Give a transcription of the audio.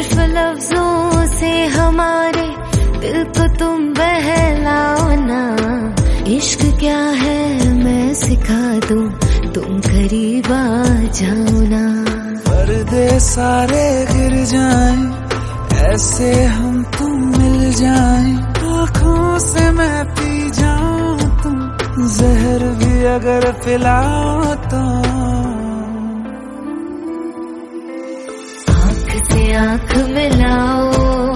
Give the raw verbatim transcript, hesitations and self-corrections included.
सिर्फ लफ्जों से हमारे दिल को तुम बहलाओ ना। इश्क क्या है मैं सिखा दूं, तुम करीब आ जाओ ना। पर्दे सारे गिर जाएं, ऐसे हम तुम मिल जाएं। आँखों से मैं पी जाऊं तुम, जहर भी अगर पिलाओ तो। आँख से आँख मिलाओ,